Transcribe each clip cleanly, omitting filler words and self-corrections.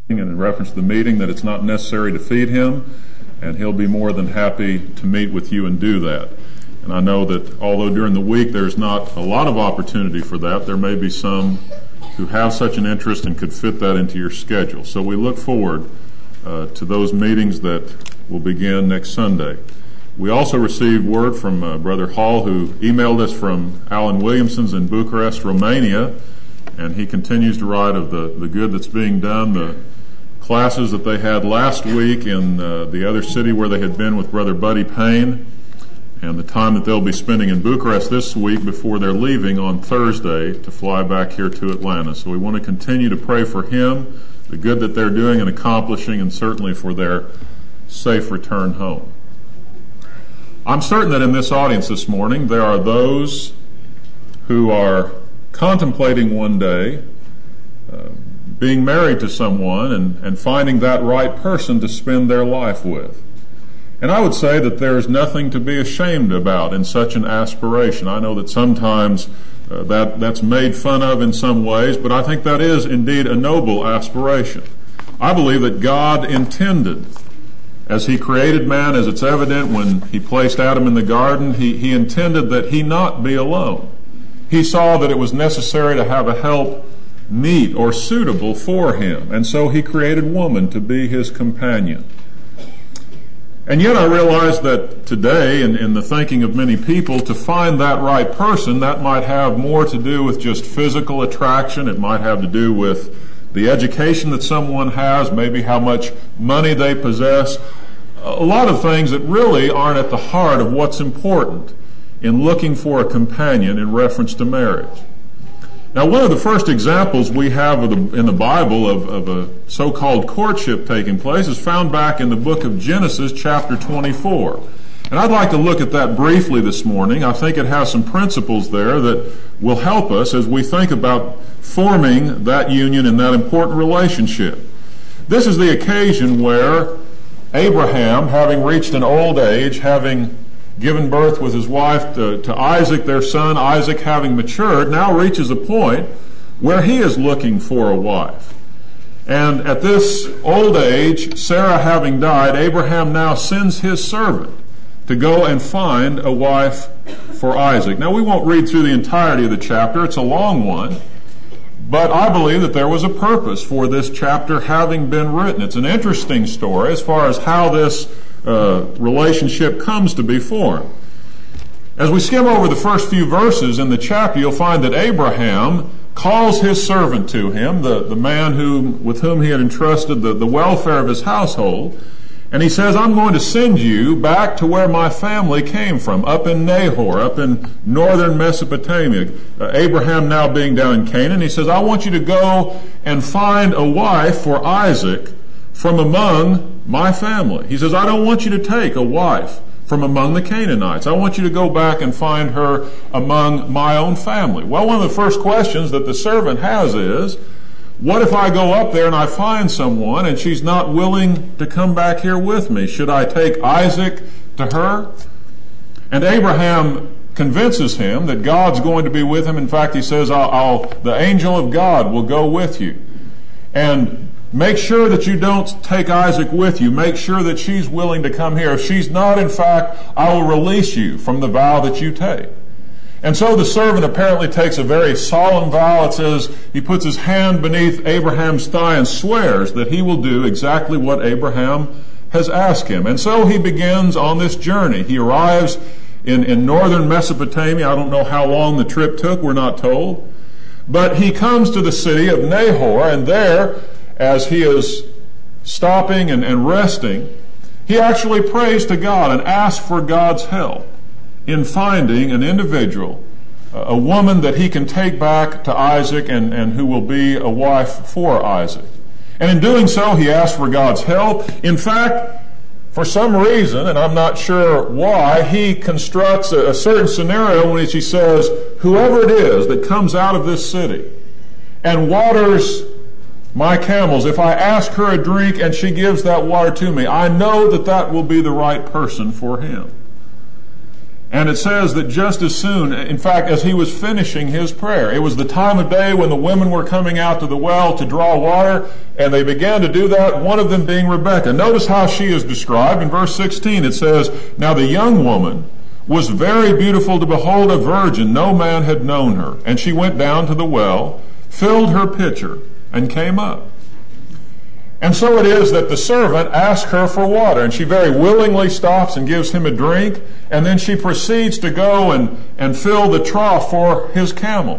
in reference to the meeting that it's not necessary to feed him, and he'll be more than happy to meet with you and do that. And I know that although during the week there's not a lot of opportunity for that, there may be some who have such an interest and could fit that into your schedule. So we look forward to those meetings that will begin next Sunday. We also received word from Brother Hall, who emailed us from Alan Williamson's in Bucharest, Romania, and he continues to write of the good that's being done. The classes that they had last week in the other city where they had been with Brother Buddy Payne, and the time that they'll be spending in Bucharest this week before they're leaving on Thursday to fly back here to Atlanta. So we want to continue to pray for him, the good that they're doing and accomplishing, and certainly for their safe return home. I'm certain that in this audience this morning there are those who are contemplating one day being married to someone and finding that right person to spend their life with. And I would say that there's nothing to be ashamed about in such an aspiration. I know that sometimes that's made fun of in some ways, but I think that is indeed a noble aspiration. I believe that God intended, as He created man, as it's evident when He placed Adam in the garden, He intended that he not be alone. He saw that it was necessary to have a help meet or suitable for him, and so He created woman to be his companion. And yet I realize that today, in the thinking of many people, to find that right person, that might have more to do with just physical attraction. It might have to do with the education that someone has, maybe how much money they possess. A lot of things that really aren't at the heart of what's important in looking for a companion in reference to marriage. Now, one of the first examples we have in the Bible of a so-called courtship taking place is found back in the book of Genesis, chapter 24. And I'd like to look at that briefly this morning. I think it has some principles there that will help us as we think about forming that union and that important relationship. This is the occasion where Abraham, having reached an old age, having given birth with his wife to Isaac, their son, Isaac having matured, now reaches a point where he is looking for a wife. And at this old age, Sarah having died, Abraham now sends his servant to go and find a wife for Isaac. Now, we won't read through the entirety of the chapter. It's a long one. But I believe that there was a purpose for this chapter having been written. It's an interesting story as far as how this relationship comes to be formed. As we skim over the first few verses in the chapter, you'll find that Abraham calls his servant to him, the man with whom he had entrusted the welfare of his household, and he says, I'm going to send you back to where my family came from, up in Nahor, up in northern Mesopotamia. Abraham now being down in Canaan, he says, I want you to go and find a wife for Isaac from among my family. He says, I don't want you to take a wife from among the Canaanites. I want you to go back and find her among my own family. Well, one of the first questions that the servant has is, what if I go up there and I find someone and she's not willing to come back here with me? Should I take Isaac to her? And Abraham convinces him that God's going to be with him. In fact, he says, the angel of God will go with you. And make sure that you don't take Isaac with you. Make sure that she's willing to come here. If she's not, in fact, I will release you from the vow that you take. And so the servant apparently takes a very solemn vow. It says he puts his hand beneath Abraham's thigh and swears that he will do exactly what Abraham has asked him. And so he begins on this journey. He arrives in northern Mesopotamia. I don't know how long the trip took. We're not told. But he comes to the city of Nahor, and there, as he is stopping and resting, he actually prays to God and asks for God's help in finding an individual, a woman that he can take back to Isaac and who will be a wife for Isaac. And in doing so, he asks for God's help. In fact, for some reason, and I'm not sure why, he constructs a certain scenario in which he says, whoever it is that comes out of this city and waters my camels, if I ask her a drink and she gives that water to me, I know that that will be the right person for him. And it says that just as soon, in fact, as he was finishing his prayer, it was the time of day when the women were coming out to the well to draw water, and they began to do that, one of them being Rebekah. Notice how she is described. In verse 16 it says, "Now the young woman was very beautiful to behold, a virgin, no man had known her. And she went down to the well, filled her pitcher, and came up." And so it is that the servant asks her for water, and she very willingly stops and gives him a drink, and then she proceeds to go and fill the trough for his camels.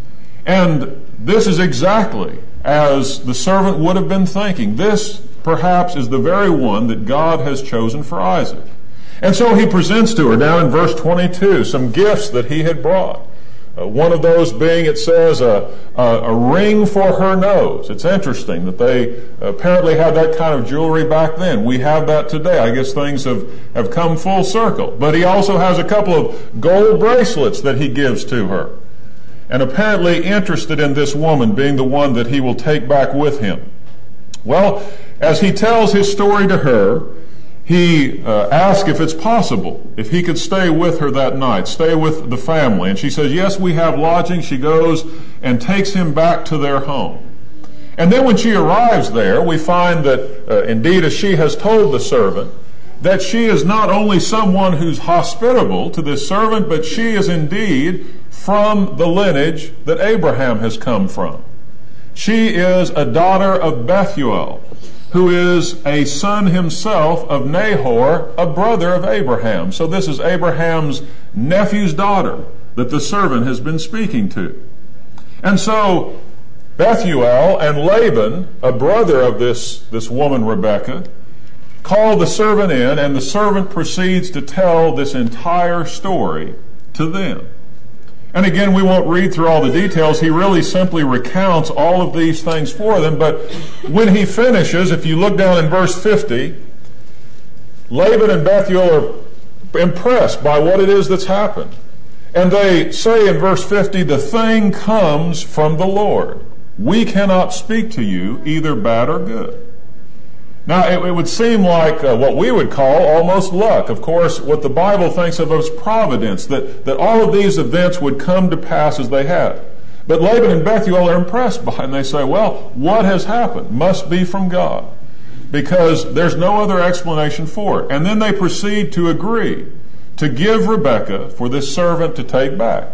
And this is exactly as the servant would have been thinking. This, perhaps, is the very one that God has chosen for Isaac. And so he presents to her, down in verse 22, some gifts that he had brought. One of those being, it says, a ring for her nose. It's interesting that they apparently had that kind of jewelry back then. We have that today. I guess things have come full circle. But he also has a couple of gold bracelets that he gives to her. And apparently interested in this woman being the one that he will take back with him. Well, as he tells his story to her, he asks if it's possible, if he could stay with her that night, stay with the family. And she says, yes, we have lodging. She goes and takes him back to their home. And then when she arrives there, we find that, indeed, as she has told the servant, that she is not only someone who's hospitable to this servant, but she is indeed from the lineage that Abraham has come from. She is a daughter of Bethuel, who is a son himself of Nahor, a brother of Abraham. So this is Abraham's nephew's daughter that the servant has been speaking to. And so Bethuel and Laban, a brother of this woman Rebekah, call the servant in, and the servant proceeds to tell this entire story to them. And again, we won't read through all the details. He really simply recounts all of these things for them. But when he finishes, if you look down in verse 50, Laban and Bethuel are impressed by what it is that's happened. And they say in verse 50, "The thing comes from the Lord. We cannot speak to you either bad or good." Now, it would seem like what we would call almost luck. Of course, what the Bible thinks of as providence, that all of these events would come to pass as they had. But Laban and Bethuel are impressed by it, and they say, well, what has happened must be from God, because there's no other explanation for it. And then they proceed to agree to give Rebekah for this servant to take back.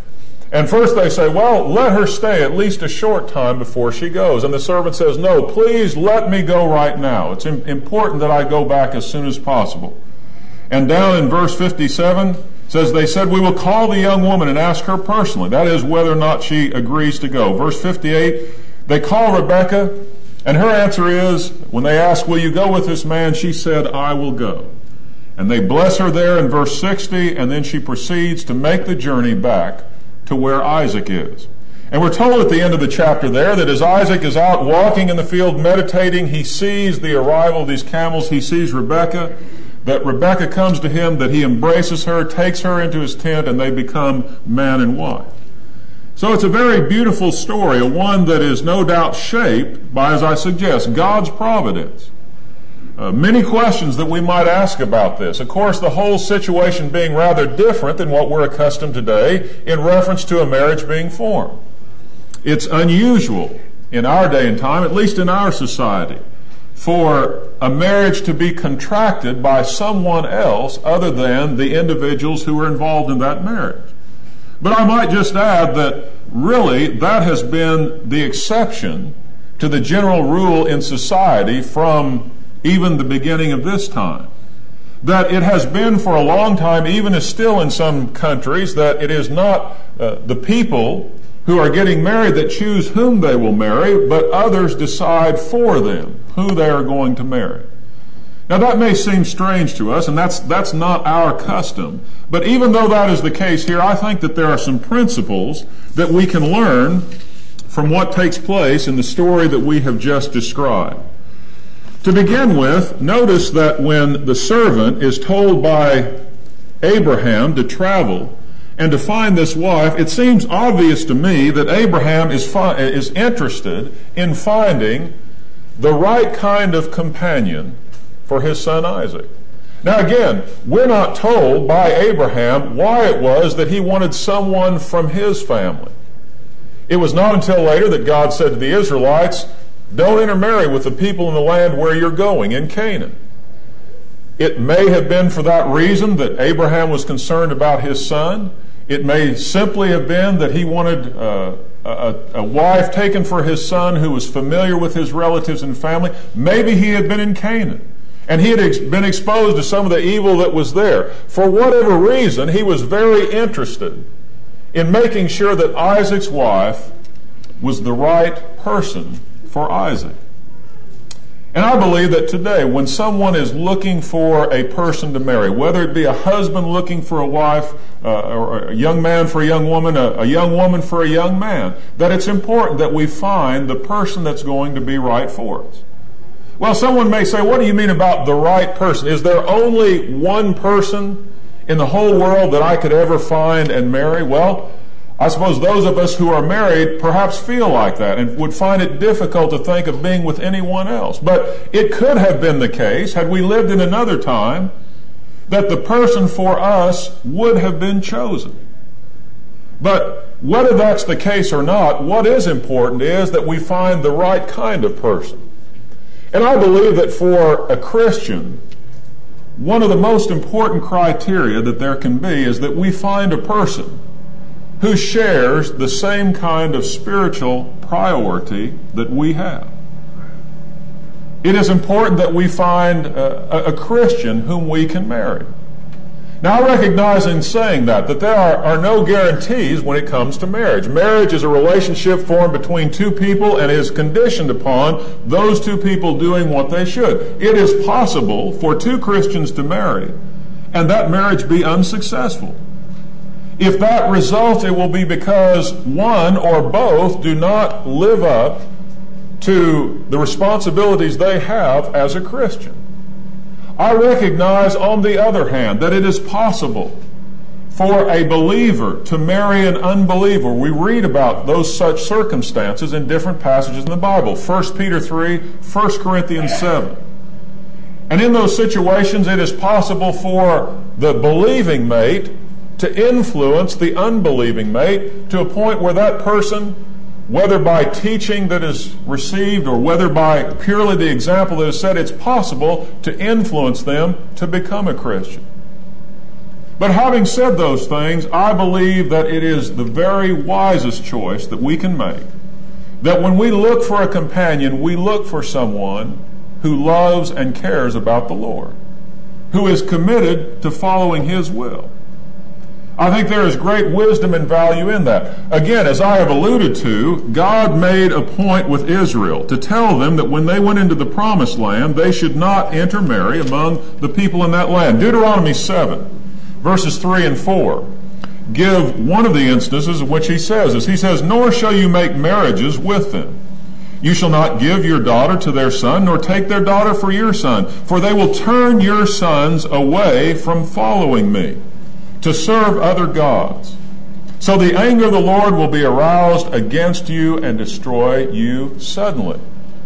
And first they say, well, let her stay at least a short time before she goes. And the servant says, no, please let me go right now. It's important that I go back as soon as possible. And down in verse 57, says, they said, we will call the young woman and ask her personally. That is, whether or not she agrees to go. Verse 58, they call Rebekah, and her answer is, when they ask, will you go with this man? She said, I will go. And they bless her there in verse 60, and then she proceeds to make the journey back to where Isaac is. And we're told at the end of the chapter there that as Isaac is out walking in the field meditating, he sees the arrival of these camels. He sees Rebekah, that Rebekah comes to him, that he embraces her, takes her into his tent, and they become man and wife. So it's a very beautiful story, a one that is no doubt shaped by, as I suggest, God's providence. Many questions that we might ask about this. Of course, the whole situation being rather different than what we're accustomed today in reference to a marriage being formed. It's unusual in our day and time, at least in our society, for a marriage to be contracted by someone else other than the individuals who are involved in that marriage. But I might just add that really that has been the exception to the general rule in society from even the beginning of this time. That it has been for a long time, even is still in some countries, that it is not the people who are getting married that choose whom they will marry, but others decide for them who they are going to marry. Now that may seem strange to us, and that's not our custom, but even though that is the case here, I think that there are some principles that we can learn from what takes place in the story that we have just described. To begin with, notice that when the servant is told by Abraham to travel and to find this wife, it seems obvious to me that Abraham is interested in finding the right kind of companion for his son Isaac. Now again, we're not told by Abraham why it was that he wanted someone from his family. It was not until later that God said to the Israelites, don't intermarry with the people in the land where you're going, in Canaan. It may have been for that reason that Abraham was concerned about his son. It may simply have been that he wanted a wife taken for his son who was familiar with his relatives and family. Maybe he had been in Canaan, and he had been exposed to some of the evil that was there. For whatever reason, he was very interested in making sure that Isaac's wife was the right person for Isaac. And I believe that today, when someone is looking for a person to marry, whether it be a husband looking for a wife, or a young man for a young woman, a young woman for a young man, that it's important that we find the person that's going to be right for us. Well, someone may say, what do you mean about the right person? Is there only one person in the whole world that I could ever find and marry? Well, I suppose those of us who are married perhaps feel like that and would find it difficult to think of being with anyone else. But it could have been the case, had we lived in another time, that the person for us would have been chosen. But whether that's the case or not, what is important is that we find the right kind of person. And I believe that for a Christian, one of the most important criteria that there can be is that we find a person who shares the same kind of spiritual priority that we have. It is important that we find a Christian whom we can marry. Now, I recognize in saying that there are no guarantees when it comes to marriage. Marriage is a relationship formed between two people and is conditioned upon those two people doing what they should. It is possible for two Christians to marry and that marriage be unsuccessful. If that results, it will be because one or both do not live up to the responsibilities they have as a Christian. I recognize, on the other hand, that it is possible for a believer to marry an unbeliever. We read about those such circumstances in different passages in the Bible. 1 Peter 3, 1 Corinthians 7. And in those situations, it is possible for the believing mate to influence the unbelieving mate to a point where that person, whether by teaching that is received or whether by purely the example that is set, it's possible to influence them to become a Christian. But having said those things, I believe that it is the very wisest choice that we can make, that when we look for a companion, we look for someone who loves and cares about the Lord, who is committed to following His will. I think there is great wisdom and value in that. Again, as I have alluded to, God made a point with Israel to tell them that when they went into the promised land, they should not intermarry among the people in that land. Deuteronomy 7, verses 3 and 4, give one of the instances in which he says this. He says, "Nor shall you make marriages with them. You shall not give your daughter to their son, nor take their daughter for your son, for they will turn your sons away from following me, to serve other gods. So the anger of the Lord will be aroused against you and destroy you suddenly."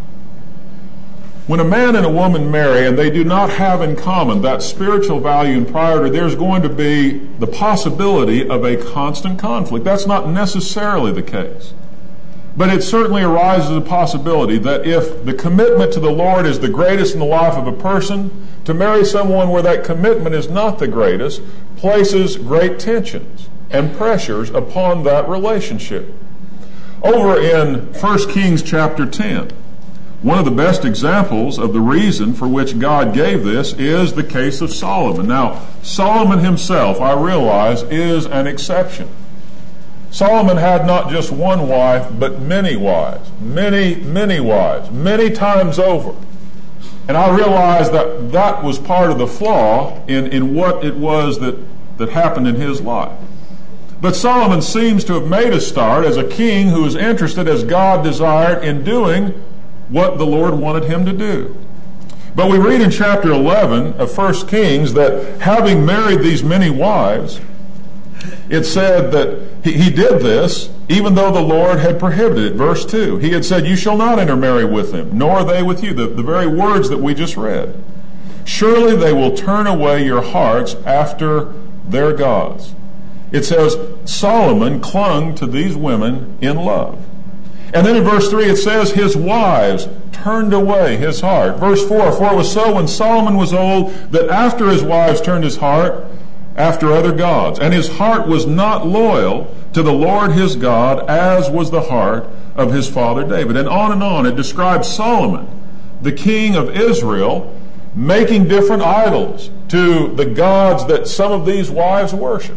When a man and a woman marry and they do not have in common that spiritual value and priority, there's going to be the possibility of a constant conflict. That's not necessarily the case. But it certainly arises a possibility that if the commitment to the Lord is the greatest in the life of a person, to marry someone where that commitment is not the greatest places great tensions and pressures upon that relationship. Over in 1 Kings chapter 10, one of the best examples of the reason for which God gave this is the case of Solomon. Now, Solomon himself, I realize, is an exception. Solomon had not just one wife, but many wives, many wives, many times over. And I realized that that was part of the flaw in what it was that happened in his life. But Solomon seems to have made a start as a king who was interested, as God desired, in doing what the Lord wanted him to do. But we read in chapter 11 of 1 Kings that having married these many wives, it said that he did this even though the Lord had prohibited it. Verse 2, he had said, "You shall not intermarry with them, nor they with you," the very words that we just read. Surely they will turn away your hearts after their gods. It says Solomon clung to these women in love. And then in verse 3 it says his wives turned away his heart. Verse 4, for it was so when Solomon was old that after his wives turned his heart after other gods, and his heart was not loyal to the Lord his God, as was the heart of his father David. And on it describes Solomon, the king of Israel, making different idols to the gods that some of these wives worship.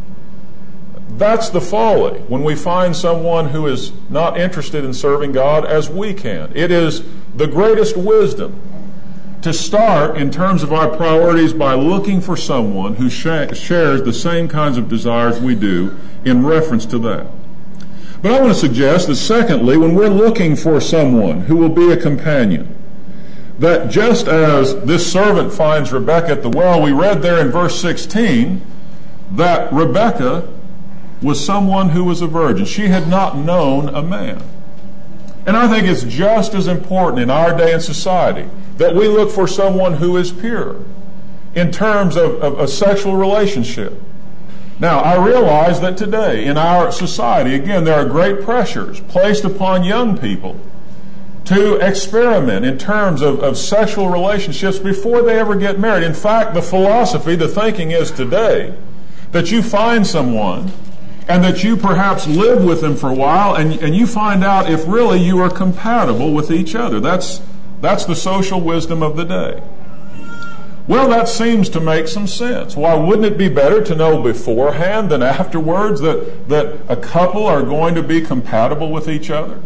That's the folly when we find someone who is not interested in serving God as we can. It is the greatest wisdom to start in terms of our priorities by looking for someone who shares the same kinds of desires we do in reference to that. But I want to suggest that secondly, when we're looking for someone who will be a companion, that just as this servant finds Rebekah at the well, we read there in verse 16 that Rebekah was someone who was a virgin. She had not known a man. And I think it's just as important in our day and society that we look for someone who is pure in terms of a sexual relationship. Now, I realize that today in our society, again, there are great pressures placed upon young people to experiment in terms of sexual relationships before they ever get married. In fact, the philosophy, the thinking is today that you find someone and that you perhaps live with them for a while and you find out if really you are compatible with each other. That's the social wisdom of the day. Well, that seems to make some sense. Why wouldn't it be better to know beforehand than afterwards that a couple are going to be compatible with each other?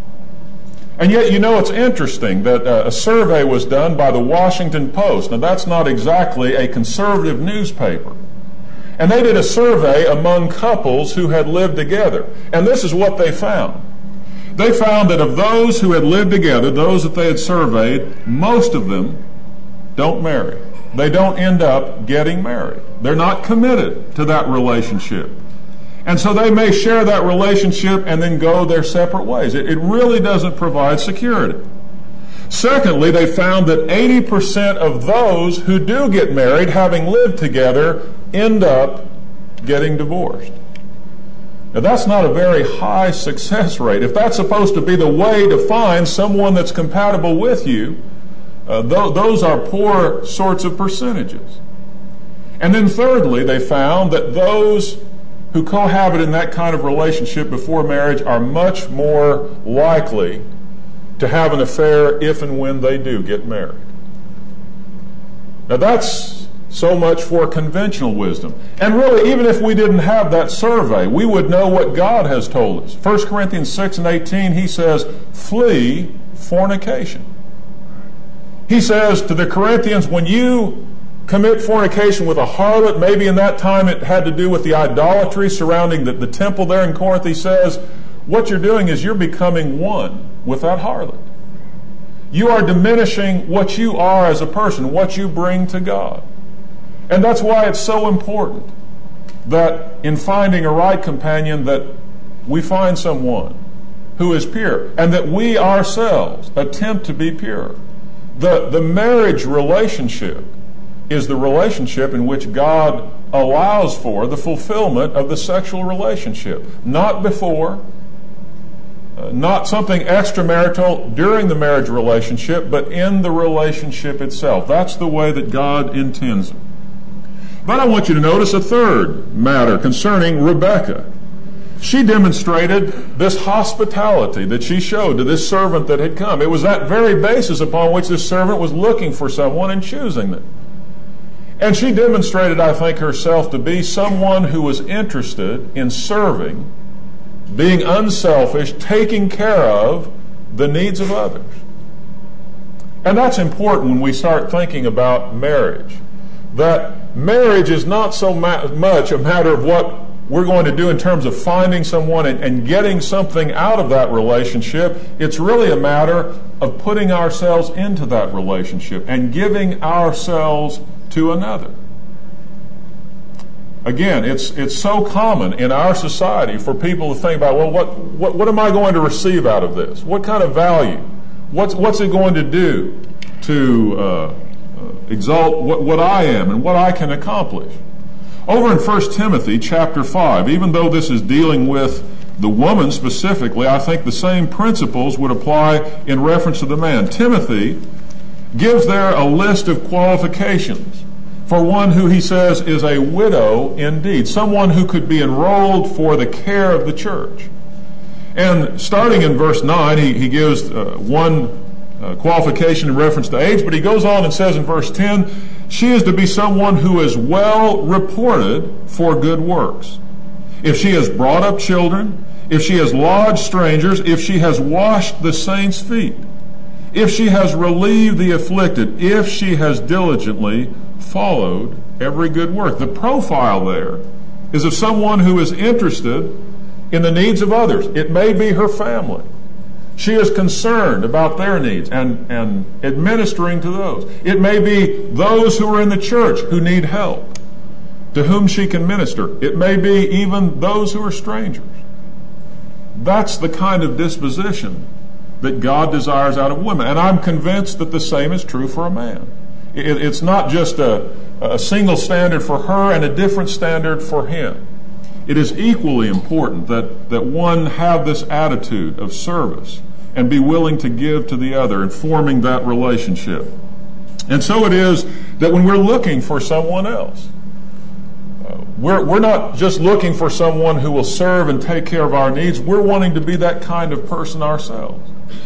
And yet, it's interesting that a survey was done by the Washington Post. Now, that's not exactly a conservative newspaper. And they did a survey among couples who had lived together. And this is what they found. They found that of those who had lived together, those that they had surveyed, most of them don't marry. They don't end up getting married. They're not committed to that relationship. And so they may share that relationship and then go their separate ways. It really doesn't provide security. Secondly, they found that 80% of those who do get married, having lived together, end up getting divorced. Now, that's not a very high success rate. If that's supposed to be the way to find someone that's compatible with you, those are poor sorts of percentages. And then thirdly, they found that those who cohabit in that kind of relationship before marriage are much more likely to have an affair if and when they do get married. Now that's so much for conventional wisdom. And really, even if we didn't have that survey, we would know what God has told us. 1 Corinthians 6:18, he says, flee fornication. He says to the Corinthians, when you commit fornication with a harlot, maybe in that time it had to do with the idolatry surrounding the temple there in Corinth, he says, what you're doing is you're becoming one with that harlot. You are diminishing what you are as a person, what you bring to God. And that's why it's so important that in finding a right companion that we find someone who is pure and that we ourselves attempt to be pure. The marriage relationship is the relationship in which God allows for the fulfillment of the sexual relationship. Not before, not something extramarital during the marriage relationship, but in the relationship itself. That's the way that God intends it. But I want you to notice a third matter concerning Rebekah. She demonstrated this hospitality that she showed to this servant that had come. It was that very basis upon which this servant was looking for someone and choosing them. And she demonstrated, I think, herself to be someone who was interested in serving, being unselfish, taking care of the needs of others. And that's important when we start thinking about marriage. That marriage is not so much a matter of what we're going to do in terms of finding someone and getting something out of that relationship. It's really a matter of putting ourselves into that relationship and giving ourselves to another. Again, it's so common in our society for people to think about, well, what am I going to receive out of this? What kind of value? What's it going to do to exalt what I am and what I can accomplish. Over in 1 Timothy chapter 5, even though this is dealing with the woman specifically, I think the same principles would apply in reference to the man. Timothy gives there a list of qualifications for one who he says is a widow indeed, someone who could be enrolled for the care of the church. And starting in verse 9, he gives one qualification in reference to age, but he goes on and says in verse 10, she is to be someone who is well reported for good works. If she has brought up children, if she has lodged strangers, if she has washed the saints' feet, if she has relieved the afflicted, if she has diligently followed every good work. The profile there is of someone who is interested in the needs of others. It may be her family. She is concerned about their needs and administering to those. It may be those who are in the church who need help, to whom she can minister. It may be even those who are strangers. That's the kind of disposition that God desires out of women. And I'm convinced that the same is true for a man. It's not just a single standard for her and a different standard for him. It is equally important that one have this attitude of service and be willing to give to the other in forming that relationship. And so it is that when we're looking for someone else, we're not just looking for someone who will serve and take care of our needs. We're wanting to be that kind of person ourselves.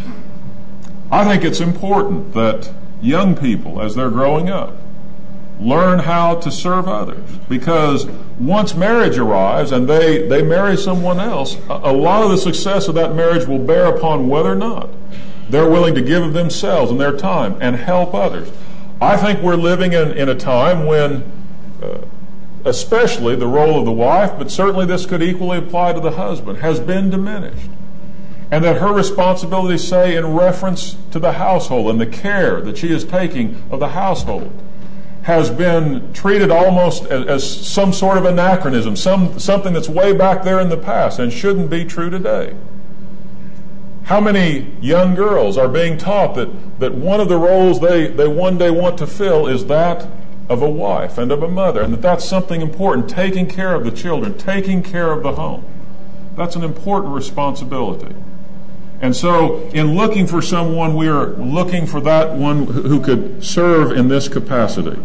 I think it's important that young people, as they're growing up, learn how to serve others, because once marriage arrives and they marry someone else, a lot of the success of that marriage will bear upon whether or not they're willing to give of themselves and their time and help others. I think we're living in a time when especially the role of the wife, but certainly this could equally apply to the husband, has been diminished. And that her responsibilities, say, in reference to the household and the care that she is taking of the household, has been treated almost as some sort of anachronism, something that's way back there in the past and shouldn't be true today. How many young girls are being taught that one of the roles they one day want to fill is that of a wife and of a mother, and that's something important, taking care of the children, taking care of the home. That's an important responsibility. And so in looking for someone, we are looking for that one who could serve in this capacity.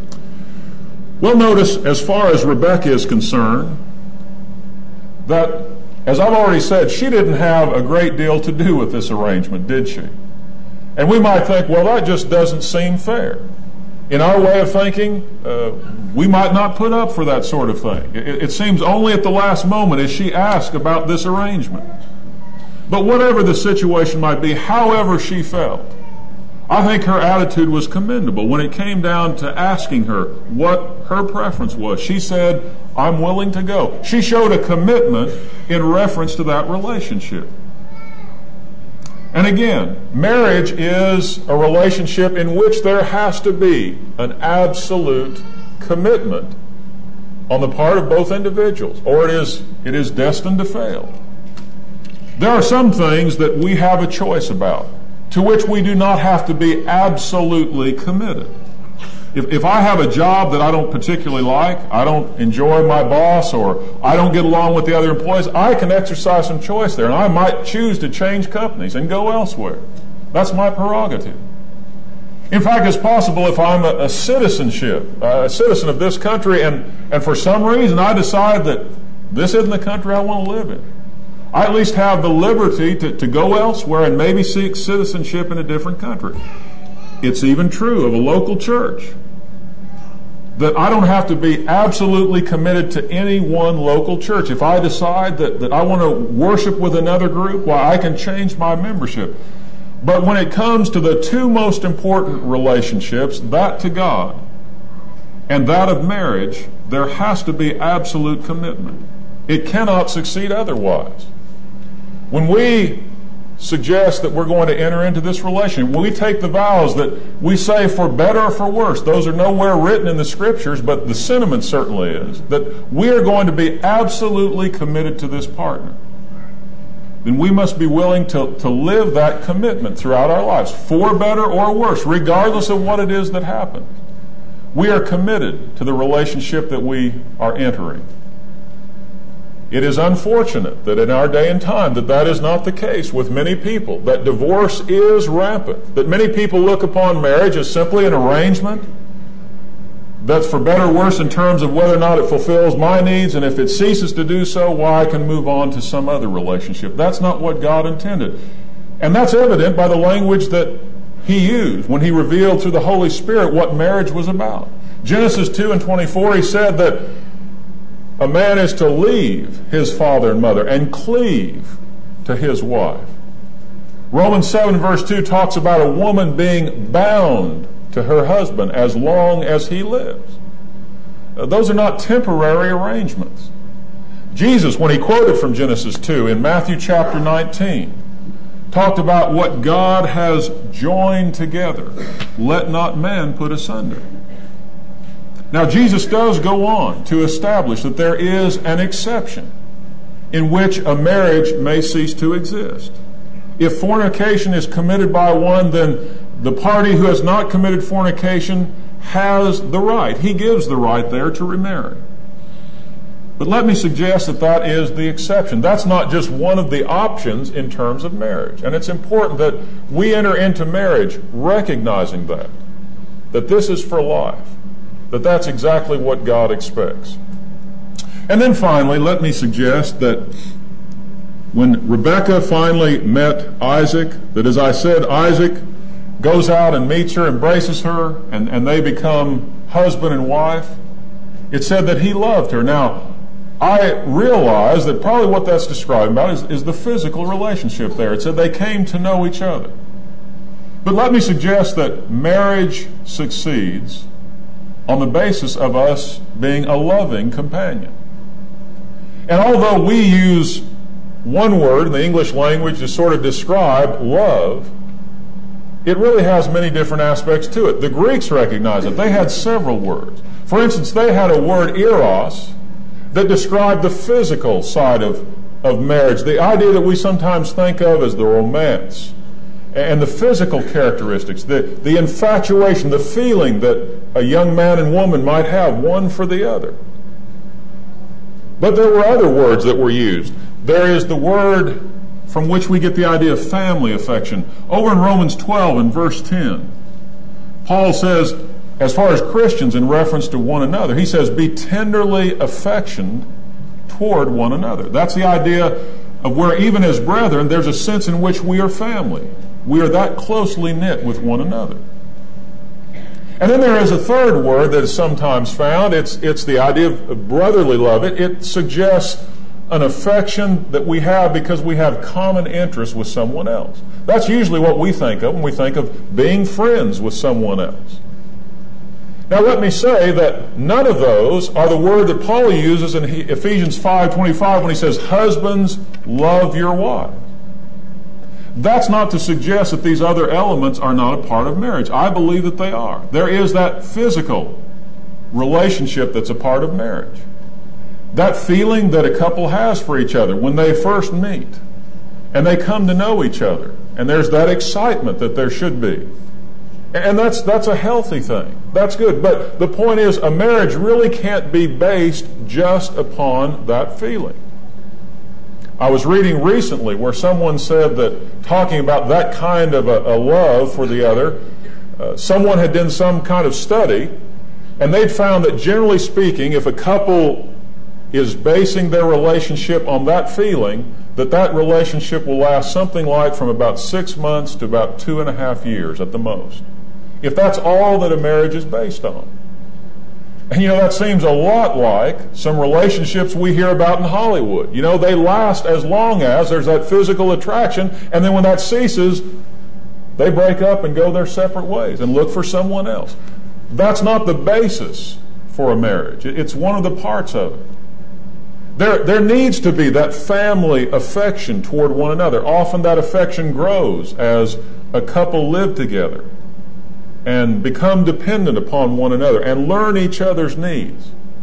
Well, notice, as far as Rebecca is concerned, that, as I've already said, she didn't have a great deal to do with this arrangement, did she? And we might think, well, that just doesn't seem fair. In our way of thinking, we might not put up for that sort of thing. It seems only at the last moment is she asked about this arrangement. But whatever the situation might be, however she felt, I think her attitude was commendable. When it came down to asking her what her preference was, she said, I'm willing to go. She showed a commitment in reference to that relationship. And again, marriage is a relationship in which there has to be an absolute commitment on the part of both individuals, or it is destined to fail. There are some things that we have a choice about, to which we do not have to be absolutely committed. If I have a job that I don't particularly like, I don't enjoy my boss, or I don't get along with the other employees, I can exercise some choice there, and I might choose to change companies and go elsewhere. That's my prerogative. In fact, it's possible if I'm a citizen of this country, and for some reason I decide that this isn't the country I want to live in, I at least have the liberty to go elsewhere and maybe seek citizenship in a different country. It's even true of a local church, that I don't have to be absolutely committed to any one local church. If I decide that I want to worship with another group, well, I can change my membership. But when it comes to the two most important relationships, that to God and that of marriage, there has to be absolute commitment. It cannot succeed otherwise. When we suggest that we're going to enter into this relationship, when we take the vows that we say for better or for worse, those are nowhere written in the Scriptures, but the sentiment certainly is, that we are going to be absolutely committed to this partner. then we must be willing to live that commitment throughout our lives, for better or worse, regardless of what it is that happens. We are committed to the relationship that we are entering. It is unfortunate that in our day and time that is not the case with many people, that divorce is rampant, that many people look upon marriage as simply an arrangement that's for better or worse in terms of whether or not it fulfills my needs, and if it ceases to do so, why I can move on to some other relationship. That's not what God intended. And that's evident by the language that He used when He revealed through the Holy Spirit what marriage was about. Genesis 2:24, He said that a man is to leave his father and mother and cleave to his wife. Romans 7 verse 2 talks about a woman being bound to her husband as long as he lives. Those are not temporary arrangements. Jesus, when He quoted from Genesis 2 in Matthew chapter 19, talked about what God has joined together. Let not man put asunder. Now, Jesus does go on to establish that there is an exception in which a marriage may cease to exist. If fornication is committed by one, then the party who has not committed fornication has the right. He gives the right there to remarry. But let me suggest that is the exception. That's not just one of the options in terms of marriage. And it's important that we enter into marriage recognizing that this is for life, that's exactly what God expects. And then finally, let me suggest that when Rebekah finally met Isaac, that as I said, Isaac goes out and meets her, embraces her, and they become husband and wife. It said that he loved her. Now, I realize that probably what that's describing about is the physical relationship there. It said they came to know each other. But let me suggest that marriage succeeds on the basis of us being a loving companion. And although we use one word in the English language to sort of describe love, it really has many different aspects to it. The Greeks recognized it. They had several words. For instance, they had a word, eros, that described the physical side of marriage, the idea that we sometimes think of as the romance, and the physical characteristics, the infatuation, the feeling that a young man and woman might have one for the other. But there were other words that were used. There is the word from which we get the idea of family affection. Over in Romans 12 and verse 10, Paul says, as far as Christians in reference to one another, he says, be tenderly affectioned toward one another. That's the idea of where even as brethren, there's a sense in which we are family. We are that closely knit with one another. And then there is a third word that is sometimes found. It's the idea of brotherly love. It suggests an affection that we have because we have common interests with someone else. That's usually what we think of when we think of being friends with someone else. Now let me say that none of those are the word that Paul uses in Ephesians 5:25 when he says, husbands, love your wives. That's not to suggest that these other elements are not a part of marriage. I believe that they are. There is that physical relationship that's a part of marriage. That feeling that a couple has for each other when they first meet and they come to know each other. And there's that excitement that there should be. And that's a healthy thing. That's good. But the point is, a marriage really can't be based just upon that feeling. I was reading recently where someone said that, talking about that kind of a love for the other, someone had done some kind of study, and they'd found that generally speaking, if a couple is basing their relationship on that feeling, that relationship will last something like from about 6 months to about 2.5 years at the most, if that's all that a marriage is based on. And that seems a lot like some relationships we hear about in Hollywood. They last as long as there's that physical attraction, and then when that ceases, they break up and go their separate ways and look for someone else. That's not the basis for a marriage. It's one of the parts of it. There needs to be that family affection toward one another. Often that affection grows as a couple live together and become dependent upon one another and learn each other's needs.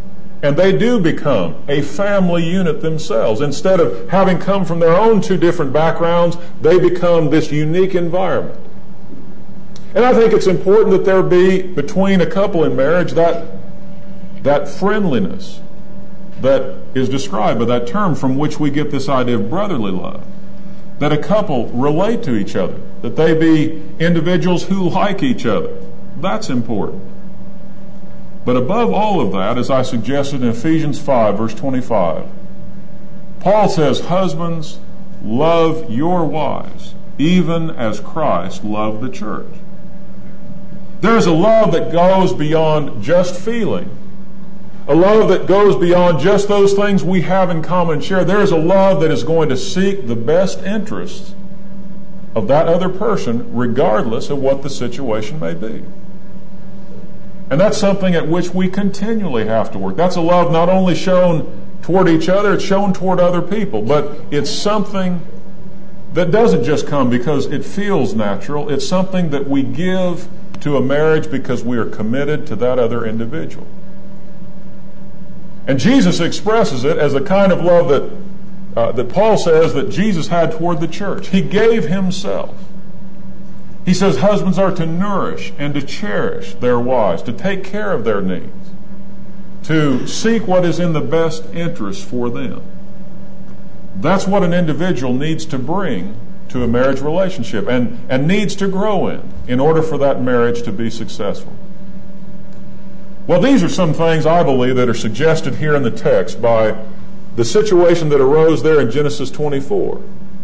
And they do become a family unit themselves. Instead of having come from their own two different backgrounds, they become this unique environment. And I think it's important that there be, between a couple in marriage, that friendliness that is described by that term from which we get this idea of brotherly love. That a couple relate to each other, that they be individuals who like each other. That's important. But above all of that, as I suggested in Ephesians 5, verse 25, Paul says, husbands, love your wives, even as Christ loved the church. There's a love that goes beyond just feeling, a love that goes beyond just those things we have in common and share. There is a love that is going to seek the best interests of that other person, regardless of what the situation may be. And that's something at which we continually have to work. That's a love not only shown toward each other, it's shown toward other people, but it's something that doesn't just come because it feels natural. It's something that we give to a marriage because we are committed to that other individual. And Jesus expresses it as the kind of love that Paul says that Jesus had toward the church. He gave himself. He says husbands are to nourish and to cherish their wives, to take care of their needs, to seek what is in the best interest for them. That's what an individual needs to bring to a marriage relationship and needs to grow in order for that marriage to be successful. Well, these are some things I believe that are suggested here in the text by the situation that arose there in Genesis 24.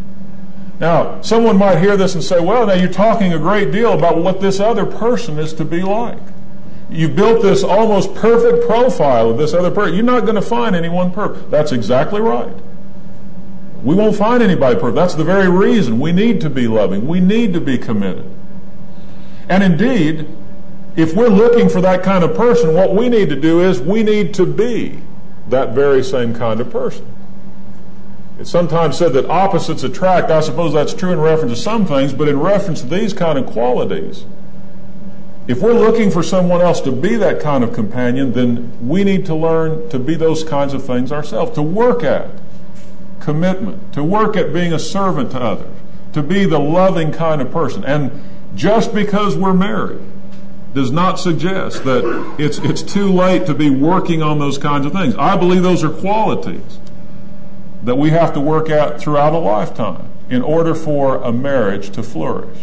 Now, someone might hear this and say, well, now you're talking a great deal about what this other person is to be like. You've built this almost perfect profile of this other person. You're not going to find anyone perfect. That's exactly right. We won't find anybody perfect. That's the very reason we need to be loving. We need to be committed. And indeed, if we're looking for that kind of person, what we need to do is we need to be that very same kind of person. It's sometimes said that opposites attract. I suppose that's true in reference to some things, but in reference to these kind of qualities, if we're looking for someone else to be that kind of companion, then we need to learn to be those kinds of things ourselves, to work at commitment, to work at being a servant to others, to be the loving kind of person. And just because we're married does not suggest that it's too late to be working on those kinds of things. I believe those are qualities that we have to work at throughout a lifetime in order for a marriage to flourish.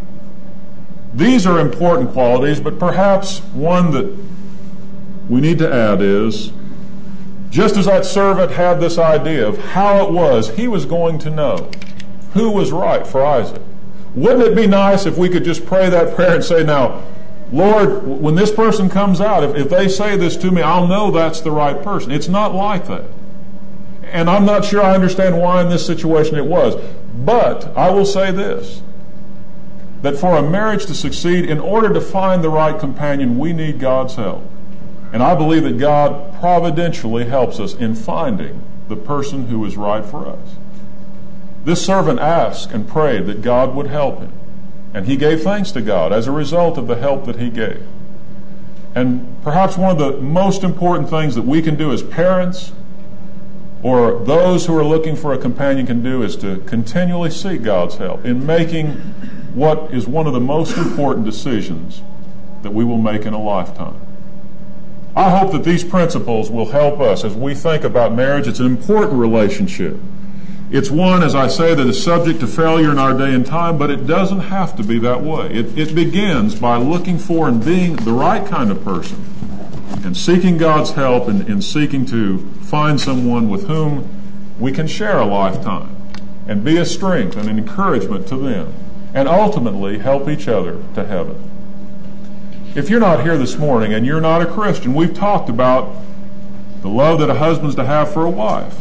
These are important qualities, but perhaps one that we need to add is, just as that servant had this idea of how it was he was going to know who was right for Isaac, wouldn't it be nice if we could just pray that prayer and say, now, Lord, when this person comes out, if they say this to me, I'll know that's the right person. It's not like that. And I'm not sure I understand why in this situation it was. But I will say this, that for a marriage to succeed, in order to find the right companion, we need God's help. And I believe that God providentially helps us in finding the person who is right for us. This servant asked and prayed that God would help him. And he gave thanks to God as a result of the help that he gave. And perhaps one of the most important things that we can do as parents, or those who are looking for a companion can do, is to continually seek God's help in making what is one of the most important decisions that we will make in a lifetime. I hope that these principles will help us as we think about marriage. It's an important relationship. It's one, as I say, that is subject to failure in our day and time, but it doesn't have to be that way. It begins by looking for and being the right kind of person and seeking God's help in seeking to find someone with whom we can share a lifetime and be a strength and an encouragement to them and ultimately help each other to heaven. If you're not here this morning and you're not a Christian, we've talked about the love that a husband's to have for a wife.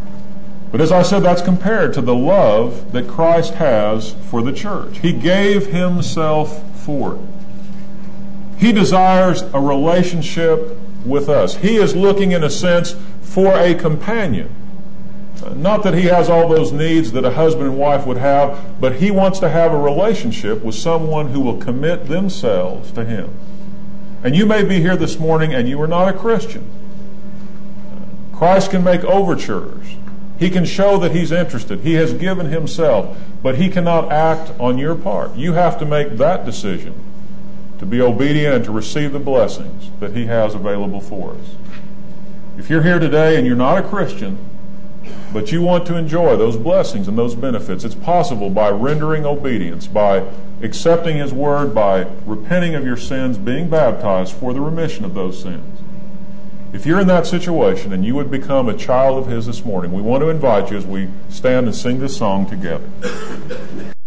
But as I said, that's compared to the love that Christ has for the church. He gave himself for it. He desires a relationship with us. He is looking, in a sense, for a companion. Not that he has all those needs that a husband and wife would have, but he wants to have a relationship with someone who will commit themselves to him. And you may be here this morning and you are not a Christian. Christ can make overtures. He can show that he's interested. He has given himself, but he cannot act on your part. You have to make that decision to be obedient and to receive the blessings that he has available for us. If you're here today and you're not a Christian, but you want to enjoy those blessings and those benefits, it's possible by rendering obedience, by accepting his word, by repenting of your sins, being baptized for the remission of those sins. If you're in that situation and you would become a child of his this morning, we want to invite you as we stand and sing this song together.